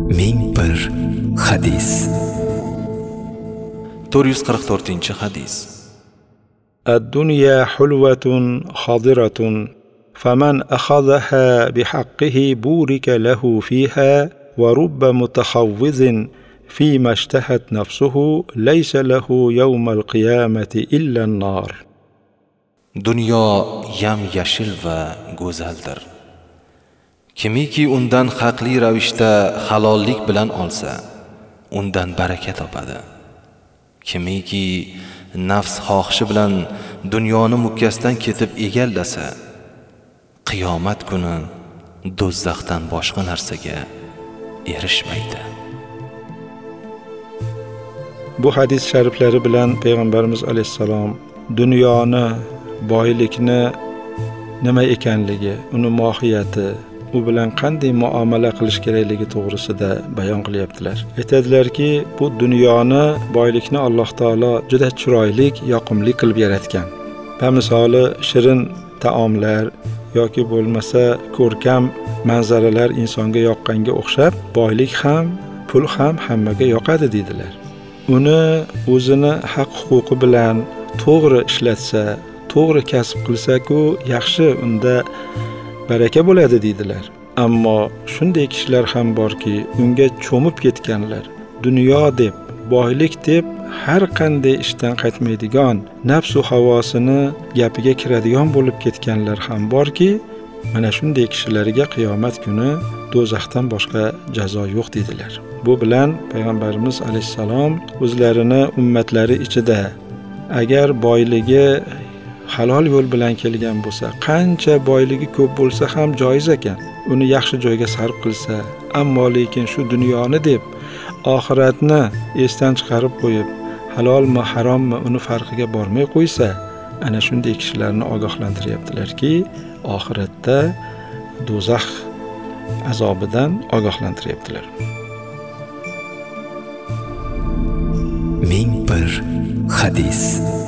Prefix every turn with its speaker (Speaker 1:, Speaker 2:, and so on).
Speaker 1: 1001 hadis.
Speaker 2: 444-hadis.
Speaker 3: الدنيا حلوة خضرة فمن أخذها بحقه بورك له فيها ورب متخوض فيما اشتهت نفسه ليس له يوم القيامة إلا النار.
Speaker 2: Dunyo yam-yashil va go'zaldir. Kimiki undan haqli ravishda halollik bilan olsa, undan baraka topadi. Kimiki nafs xohishi bilan dunyoni mukkasidan ketib egallasa, qiyomat kuni do'zaxdan boshqa narsaga erishmaydi.
Speaker 3: Bu hadis shariflari bilan Payg'ambarimiz alayhissalom dunyoni, boylikni nima ekanligi, uni mohiyati, u bilan qanday muomala qilish kerakligi to'g'risida bayon qilyaptilar. Aytadilarki, bu dunyoni, boylikni Alloh taolo juda chiroyli, yoqimli qilib yaratgan. Va misoli shirin taomlar yoki bo'lmasa ko'rkam manzaralar insonga yoqqanga o'xshab, boylik ham, pul ham hammaga yoqadi deydilar. Uni o'zini haq-huquqi bilan to'g'ri ishlatsa, to'g'ri kasb qilsa-ku, yaxshi, unda baraka bo'ladi deydilar. Ammo shunday kishilar ham borki, unga cho'mib ketganlar, dunyo deb, boylik deb har qanday ishdan qaytmaydigan, nafsu havosini gapiga kiradigan bo'lib ketganlar ham borki, mana shunday kishilarga qiyomat kuni do'zaxdan boshqa jazo yo'q deydilar. Bu bilan Payg'ambarimiz alayhissalom o'zlarini ummatlari ichida agar boyligi halol yo'l bilan kelgan bo'lsa, qancha boyligi ko'p bo'lsa ham joiz ekan, uni yaxshi joyga sarf qilsa, ammo lekin shu dunyoni deb oxiratni esdan chiqarib qo'yib, halolmi, harommi uni farqiga bormay qo'ysa, ana shunday kishilarni ogohlantiryaptilarki, oxiratda do'zax azobidan ogohlantiryaptilar.
Speaker 1: 1001 hadis.